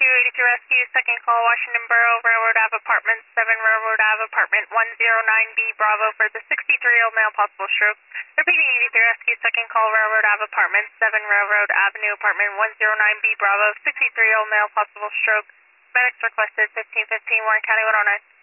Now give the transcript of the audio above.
83 Rescue, second call, Washington Borough, Railroad Ave, Apartment 7, Railroad Ave, Apartment 109B, Bravo, for the 63-year-old male, possible stroke. Repeating 83 Rescue, second call, Railroad Ave, Apartment 7, Railroad Avenue, Apartment 109B, Bravo, 63-year-old male, possible stroke. Medics requested 1515, Warren County 109.